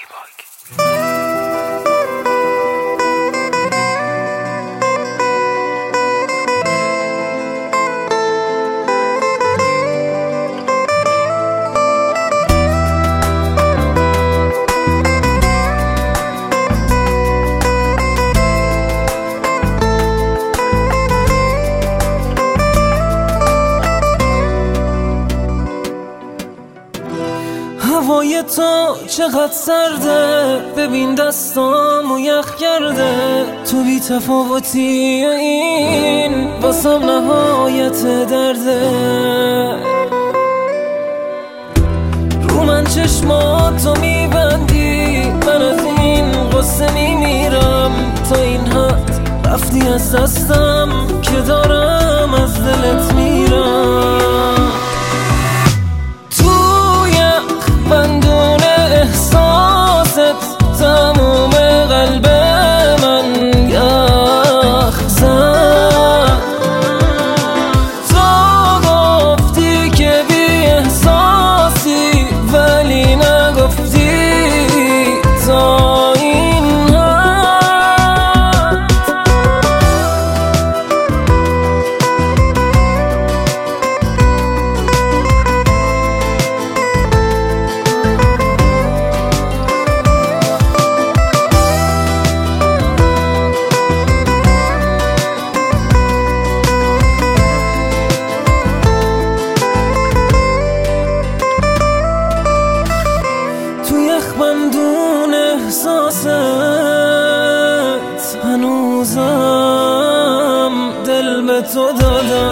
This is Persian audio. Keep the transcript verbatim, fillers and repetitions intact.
هوای تو چقدر سرده، ببین دستامو یخ کرده. تو بی تفاوتی این واسم نهایت درده. رو من چشماتو میبندی، من از این غصه میمیرم. تا این حد رفتی از دستم که دارم از دلت میرم. بندون احساست تموم قلب من یخ زد. تو گفتی که بی احساسی، ولی نگفتی تا این حد. بندون احساست هنوزم دل به تو دادم.